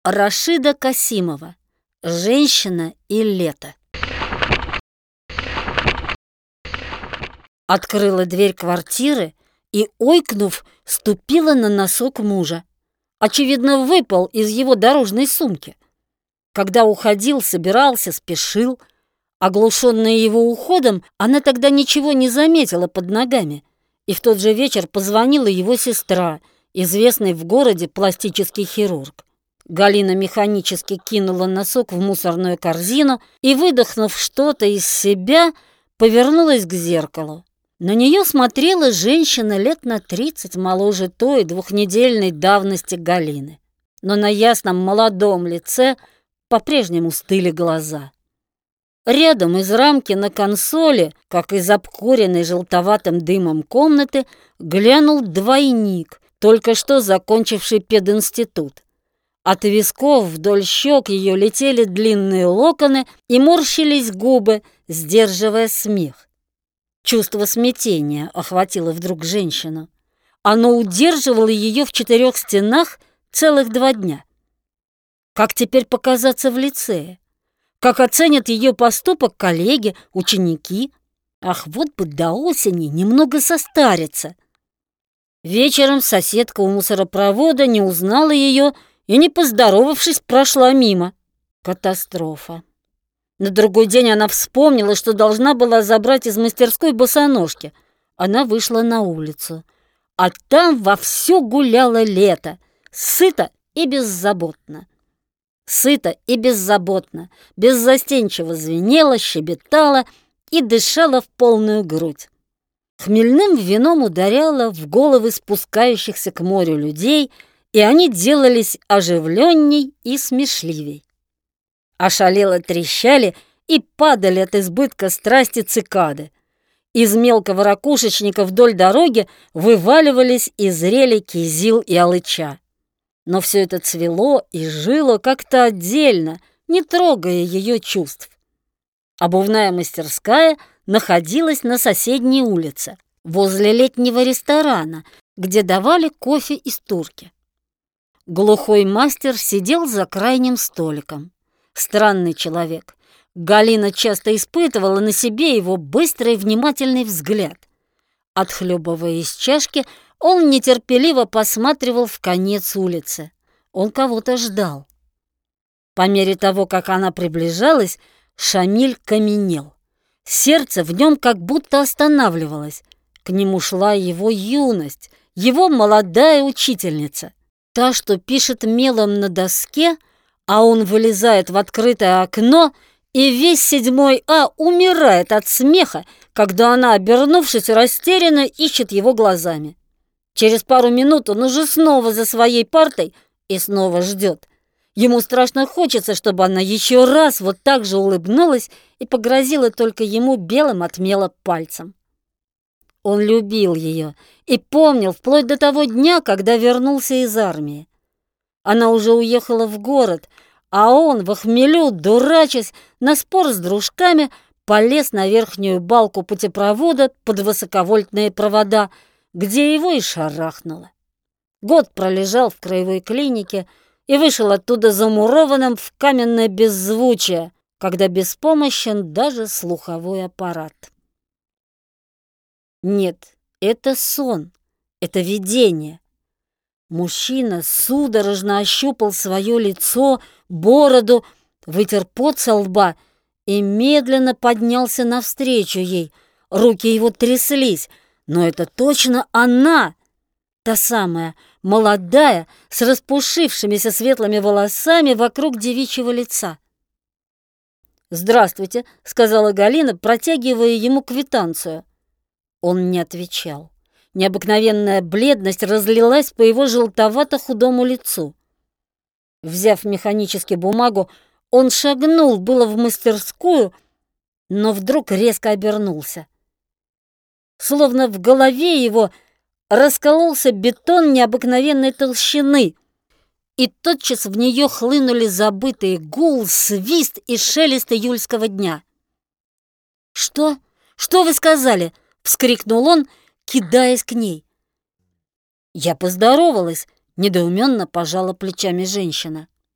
Рашида Касимова. Женщина и лето. Открыла дверь квартиры и, ойкнув, ступила на носок мужа. Очевидно, выпал из его дорожной сумки. Когда уходил, собирался, спешил. Оглушенная его уходом, она тогда ничего не заметила под ногами. И в тот же вечер позвонила его сестра, известный в городе пластический хирург. Галина механически кинула носок в мусорную корзину и, выдохнув что-то из себя, повернулась к зеркалу. На нее смотрела женщина лет на 30 моложе той двухнедельной давности Галины. Но на ясном молодом лице по-прежнему стыли глаза. Рядом из рамки на консоли, как из обкуренной желтоватым дымом комнаты, глянул двойник, только что закончивший пединститут. От висков вдоль щек ее летели длинные локоны и морщились губы, сдерживая смех. Чувство смятения охватило вдруг женщину. Оно удерживало ее в 4 стенах целых 2 дня. Как теперь показаться в лицее? Как оценят ее поступок коллеги, ученики? Ах, вот бы до осени немного состариться. Вечером соседка у мусоропровода не узнала ее и, не поздоровавшись, прошла мимо. Катастрофа. На другой день она вспомнила, что должна была забрать из мастерской босоножки. Она вышла на улицу. А там вовсю гуляло лето, сыто и беззаботно. Сыто и беззаботно, беззастенчиво звенела, щебетала и дышала в полную грудь. Хмельным вином ударяло в головы спускающихся к морю людей, и они делались оживленней и смешливей. Ошалело трещали и падали от избытка страсти цикады. Из мелкого ракушечника вдоль дороги вываливались и зрели кизил и алыча. Но все это цвело и жило как-то отдельно, не трогая ее чувств. Обувная мастерская находилась на соседней улице, возле летнего ресторана, где давали кофе из турки. Глухой мастер сидел за крайним столиком. Странный человек. Галина часто испытывала на себе его быстрый внимательный взгляд. Отхлебывая из чашки, он нетерпеливо посматривал в конец улицы. Он кого-то ждал. По мере того, как она приближалась, Шамиль каменел. Сердце в нем как будто останавливалось. К нему шла его юность, его молодая учительница. Та, что пишет мелом на доске, а он вылезает в открытое окно, и весь 7 А умирает от смеха, когда она, обернувшись, растерянно ищет его глазами. Через пару минут он уже снова за своей партой и снова ждет. Ему страшно хочется, чтобы она еще раз вот так же улыбнулась и погрозила только ему белым от мела пальцем. Он любил ее и помнил вплоть до того дня, когда вернулся из армии. Она уже уехала в город, а он в хмелю, дурачась, на спор с дружками, полез на верхнюю балку путепровода под высоковольтные провода, где его и шарахнуло. Год пролежал в краевой клинике и вышел оттуда замурованным в каменное беззвучие, когда беспомощен даже слуховой аппарат. Нет, это сон, это видение. Мужчина судорожно ощупал свое лицо, бороду, вытер пот со лба и медленно поднялся навстречу ей. Руки его тряслись, но это точно она, та самая, молодая, с распушившимися светлыми волосами вокруг девичьего лица. «Здравствуйте», — сказала Галина, протягивая ему квитанцию. Он не отвечал. Необыкновенная бледность разлилась по его желтовато-худому лицу. Взяв механически бумагу, он шагнул было в мастерскую, но вдруг резко обернулся. Словно в голове его раскололся бетон необыкновенной толщины, и тотчас в нее хлынули забытые гул, свист и шелест июльского дня. «Что? Что вы сказали?» — вскрикнул он, кидаясь к ней. «Я поздоровалась», — недоуменно пожала плечами женщина.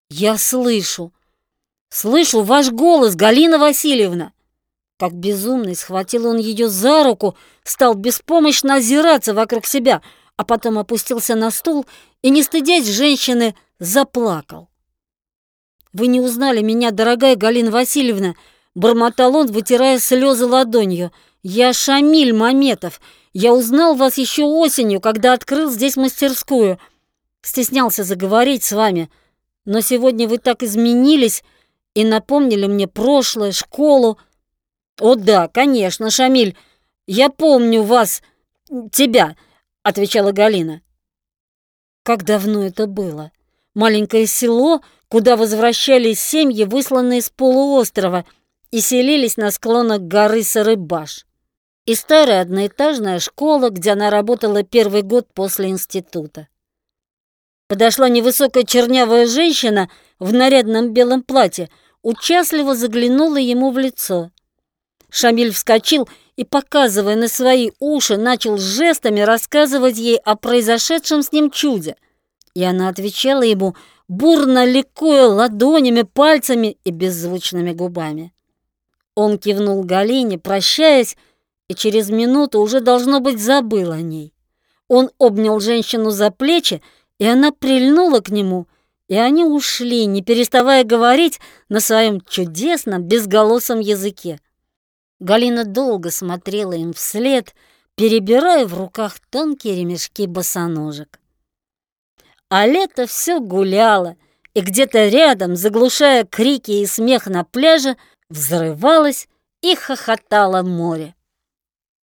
Я слышу ваш голос, Галина Васильевна!» Как безумный схватил он ее за руку, стал беспомощно озираться вокруг себя, а потом опустился на стул и, не стыдясь женщины, заплакал. «Вы не узнали меня, дорогая Галина Васильевна!» — бормотал он, вытирая слезы ладонью. «Я Шамиль Маметов. Я узнал вас еще осенью, когда открыл здесь мастерскую. Стеснялся заговорить с вами, но сегодня вы так изменились и напомнили мне прошлое, школу». «О да, конечно, Шамиль, я помню вас, тебя», — отвечала Галина. Как давно это было? Маленькое село, куда возвращались семьи, высланные с полуострова, и селились на склонах горы Сарыбаш. И старая одноэтажная школа, где она работала первый год после института. Подошла невысокая чернявая женщина в нарядном белом платье, участливо заглянула ему в лицо. Шамиль вскочил и, показывая на свои уши, начал жестами рассказывать ей о произошедшем с ним чуде. И она отвечала ему, бурно ликуя ладонями, пальцами и беззвучными губами. Он кивнул Галине, прощаясь, и через минуту уже, должно быть, забыл о ней. Он обнял женщину за плечи, и она прильнула к нему, и они ушли, не переставая говорить на своем чудесном безголосом языке. Галина долго смотрела им вслед, перебирая в руках тонкие ремешки босоножек. А лето все гуляло, и где-то рядом, заглушая крики и смех на пляже, взрывалось и хохотало море.